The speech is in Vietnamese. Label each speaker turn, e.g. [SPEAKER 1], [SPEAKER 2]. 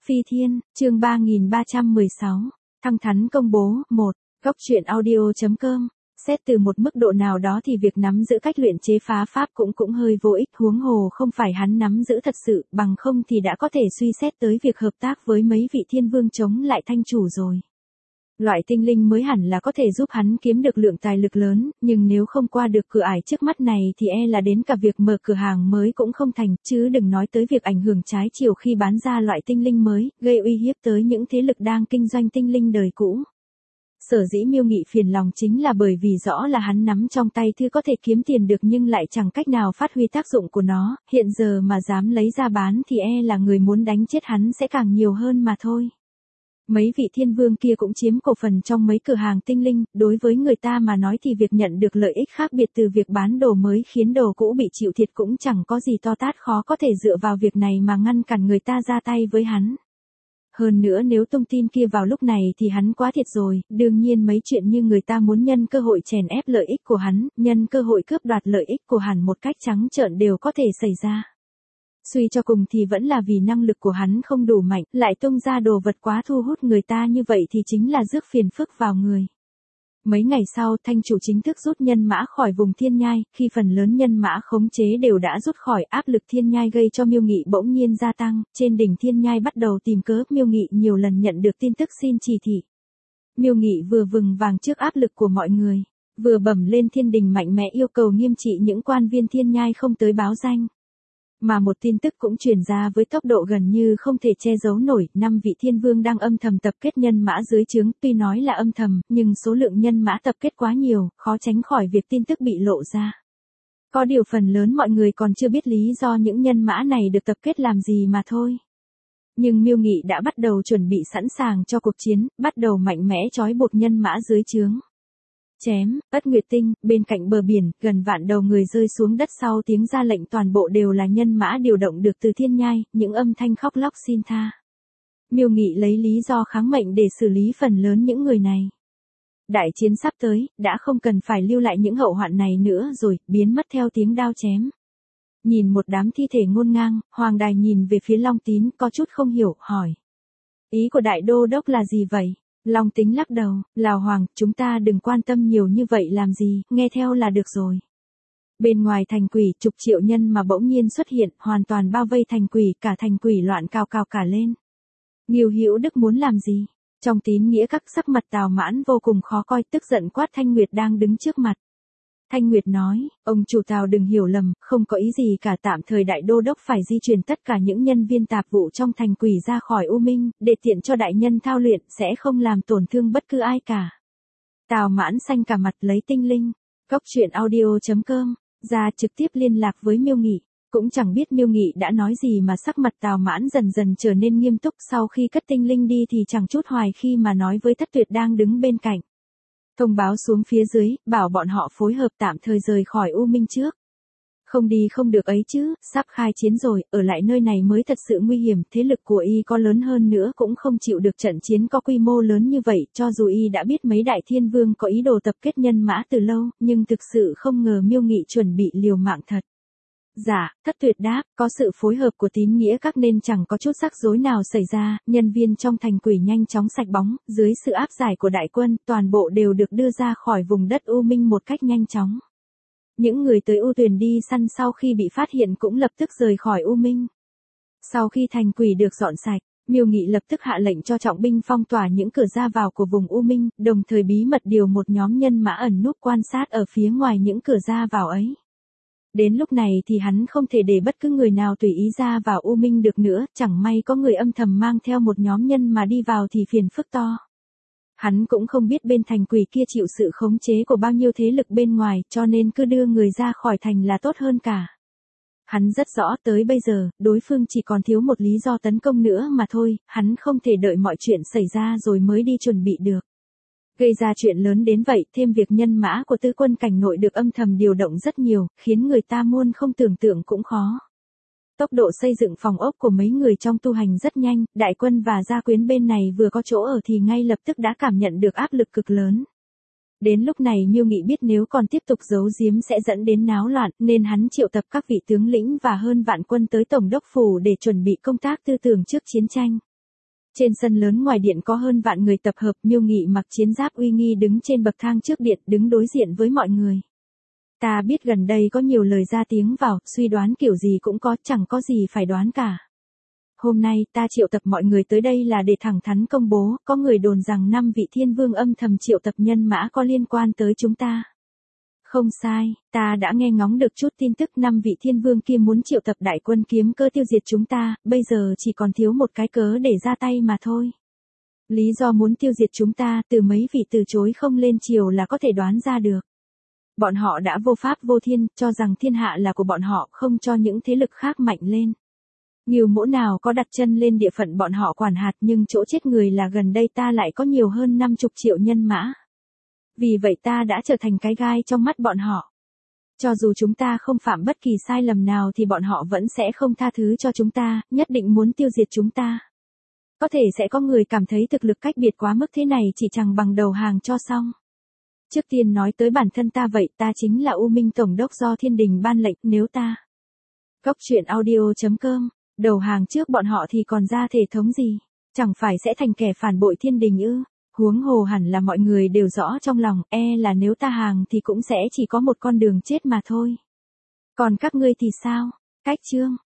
[SPEAKER 1] Phi Thiên, chương 3316, thăng thắn công bố, 1, góc truyện audio.com. Xét từ một mức độ nào đó thì việc nắm giữ cách luyện chế phá pháp cũng hơi vô ích, huống hồ không phải hắn nắm giữ thật sự, bằng không thì đã có thể suy xét tới việc hợp tác với mấy vị thiên vương chống lại thanh chủ rồi. Loại tinh linh mới hẳn là có thể giúp hắn kiếm được lượng tài lực lớn, nhưng nếu không qua được cửa ải trước mắt này thì là đến cả việc mở cửa hàng mới cũng không thành, chứ đừng nói tới việc ảnh hưởng trái chiều khi bán ra loại tinh linh mới, gây uy hiếp tới những thế lực đang kinh doanh tinh linh đời cũ. Sở dĩ Miêu Nghị phiền lòng chính là bởi vì rõ là hắn nắm trong tay thứ có thể kiếm tiền được nhưng lại chẳng cách nào phát huy tác dụng của nó, hiện giờ mà dám lấy ra bán thì là người muốn đánh chết hắn sẽ càng nhiều hơn mà thôi. Mấy vị thiên vương kia cũng chiếm cổ phần trong mấy cửa hàng tinh linh, đối với người ta mà nói thì việc nhận được lợi ích khác biệt từ việc bán đồ mới khiến đồ cũ bị chịu thiệt cũng chẳng có gì to tát, khó có thể dựa vào việc này mà ngăn cản người ta ra tay với hắn. Hơn nữa nếu tung tin kia vào lúc này thì hắn quá thiệt rồi, đương nhiên mấy chuyện như người ta muốn nhân cơ hội chèn ép lợi ích của hắn, nhân cơ hội cướp đoạt lợi ích của hắn một cách trắng trợn đều có thể xảy ra. Suy cho cùng thì vẫn là vì năng lực của hắn không đủ mạnh, lại tung ra đồ vật quá thu hút người ta như vậy thì chính là rước phiền phức vào người. Mấy ngày sau, thanh chủ chính thức rút nhân mã khỏi vùng thiên nhai, khi phần lớn nhân mã khống chế đều đã rút khỏi, áp lực thiên nhai gây cho Miêu Nghị bỗng nhiên gia tăng, trên đỉnh thiên nhai bắt đầu tìm cớ, Miêu Nghị nhiều lần nhận được tin tức xin chỉ thị. Miêu Nghị vừa vừng vàng trước áp lực của mọi người, vừa bẩm lên thiên đình mạnh mẽ yêu cầu nghiêm trị những quan viên thiên nhai không tới báo danh. Mà một tin tức cũng truyền ra với tốc độ gần như không thể che giấu nổi, 5 vị thiên vương đang âm thầm tập kết nhân mã dưới trướng, tuy nói là âm thầm, nhưng số lượng nhân mã tập kết quá nhiều, khó tránh khỏi việc tin tức bị lộ ra. Có điều phần lớn mọi người còn chưa biết lý do những nhân mã này được tập kết làm gì mà thôi. Nhưng Miêu Nghị đã bắt đầu chuẩn bị sẵn sàng cho cuộc chiến, bắt đầu mạnh mẽ trói buộc nhân mã dưới trướng. Chém, Ất Nguyệt Tinh, bên cạnh bờ biển, gần vạn đầu người rơi xuống đất sau tiếng ra lệnh toàn bộ đều là nhân mã điều động được từ thiên nhai, những âm thanh khóc lóc xin tha. Miêu Nghị lấy lý do kháng mệnh để xử lý phần lớn những người này. Đại chiến sắp tới, đã không cần phải lưu lại những hậu hoạn này nữa rồi, biến mất theo tiếng đao chém. Nhìn một đám thi thể ngổn ngang, Hoàng Đài nhìn về phía Long Tín có chút không hiểu, hỏi. Ý của đại đô đốc là gì vậy? Long Tính lắc đầu, Lào Hoàng, chúng ta đừng quan tâm nhiều như vậy làm gì, nghe theo là được rồi. Bên ngoài thành quỷ, chục triệu nhân mà bỗng nhiên xuất hiện, hoàn toàn bao vây thành quỷ, cả thành quỷ loạn cào cả lên. Ngưu Hữu Đức muốn làm gì? Trong tín nghĩa các sắc mặt Tào Mãn vô cùng khó coi, tức giận quát Thanh Nguyệt đang đứng trước mặt. Thanh Nguyệt nói, ông chủ Tào đừng hiểu lầm, không có ý gì cả, tạm thời đại đô đốc phải di chuyển tất cả những nhân viên tạp vụ trong thành quỷ ra khỏi U Minh, để tiện cho đại nhân thao luyện, sẽ không làm tổn thương bất cứ ai cả. Tào Mãn xanh cả mặt lấy tinh linh, góc truyện audio.com, ra trực tiếp liên lạc với Miêu Nghị, cũng chẳng biết Miêu Nghị đã nói gì mà sắc mặt Tào Mãn dần dần trở nên nghiêm túc, sau khi cất tinh linh đi thì chẳng chút hoài khi mà nói với Thất Tuyệt đang đứng bên cạnh. Thông báo xuống phía dưới, bảo bọn họ phối hợp tạm thời rời khỏi U Minh trước. Không đi không được ấy chứ, sắp khai chiến rồi, ở lại nơi này mới thật sự nguy hiểm, thế lực của y có lớn hơn nữa cũng không chịu được trận chiến có quy mô lớn như vậy, cho dù y đã biết mấy đại thiên vương có ý đồ tập kết nhân mã từ lâu, nhưng thực sự không ngờ Miêu Nghị chuẩn bị liều mạng thật. Dạ, Thất Tuyệt đáp, có sự phối hợp của tín nghĩa các nên chẳng có chút rắc rối nào xảy ra, nhân viên trong thành quỷ nhanh chóng sạch bóng, dưới sự áp giải của đại quân, toàn bộ đều được đưa ra khỏi vùng đất U Minh một cách nhanh chóng. Những người tới U Tuyền đi săn sau khi bị phát hiện cũng lập tức rời khỏi U Minh. Sau khi thành quỷ được dọn sạch, Miêu Nghị lập tức hạ lệnh cho trọng binh phong tỏa những cửa ra vào của vùng U Minh, đồng thời bí mật điều một nhóm nhân mã ẩn núp quan sát ở phía ngoài những cửa ra vào ấy. Đến lúc này thì hắn không thể để bất cứ người nào tùy ý ra vào U Minh được nữa, chẳng may có người âm thầm mang theo một nhóm nhân mà đi vào thì phiền phức to. Hắn cũng không biết bên thành quỷ kia chịu sự khống chế của bao nhiêu thế lực bên ngoài, cho nên cứ đưa người ra khỏi thành là tốt hơn cả. Hắn rất rõ tới bây giờ, đối phương chỉ còn thiếu một lý do tấn công nữa mà thôi, hắn không thể đợi mọi chuyện xảy ra rồi mới đi chuẩn bị được. Gây ra chuyện lớn đến vậy, thêm việc nhân mã của tư quân cảnh nội được âm thầm điều động rất nhiều, khiến người ta muôn không tưởng tượng cũng khó. Tốc độ xây dựng phòng ốc của mấy người trong tu hành rất nhanh, đại quân và gia quyến bên này vừa có chỗ ở thì ngay lập tức đã cảm nhận được áp lực cực lớn. Đến lúc này Miêu Nghị biết nếu còn tiếp tục giấu giếm sẽ dẫn đến náo loạn, nên hắn triệu tập các vị tướng lĩnh và hơn vạn quân tới Tổng đốc phủ để chuẩn bị công tác tư tưởng trước chiến tranh. Trên sân lớn ngoài điện có hơn vạn người tập hợp, Miêu Nghị mặc chiến giáp uy nghi đứng trên bậc thang trước điện, đứng đối diện với mọi người. Ta biết gần đây có nhiều lời ra tiếng vào, suy đoán kiểu gì cũng có, chẳng có gì phải đoán cả. Hôm nay ta triệu tập mọi người tới đây là để thẳng thắn công bố, có người đồn rằng 5 vị thiên vương âm thầm triệu tập nhân mã có liên quan tới chúng ta. Không sai, ta đã nghe ngóng được chút tin tức 5 vị thiên vương kia muốn triệu tập đại quân kiếm cơ tiêu diệt chúng ta, bây giờ chỉ còn thiếu một cái cớ để ra tay mà thôi. Lý do muốn tiêu diệt chúng ta từ mấy vị từ chối không lên triều là có thể đoán ra được. Bọn họ đã vô pháp vô thiên, cho rằng thiên hạ là của bọn họ, không cho những thế lực khác mạnh lên. Nhiều mỗ nào có đặt chân lên địa phận bọn họ quản hạt, nhưng chỗ chết người là gần đây ta lại có nhiều hơn 50 triệu nhân mã. Vì vậy ta đã trở thành cái gai trong mắt bọn họ. Cho dù chúng ta không phạm bất kỳ sai lầm nào thì bọn họ vẫn sẽ không tha thứ cho chúng ta, nhất định muốn tiêu diệt chúng ta. Có thể sẽ có người cảm thấy thực lực cách biệt quá mức thế này chỉ chẳng bằng đầu hàng cho xong. Trước tiên nói tới bản thân ta vậy, ta chính là U Minh Tổng đốc do thiên đình ban lệnh, nếu ta Cốc truyện audio.com đầu hàng trước bọn họ thì còn ra thể thống gì, chẳng phải sẽ thành kẻ phản bội thiên đình ư? Huống hồ hẳn là mọi người đều rõ trong lòng, là nếu ta hàng thì cũng sẽ chỉ có một con đường chết mà thôi. Còn các ngươi thì sao? Cách chương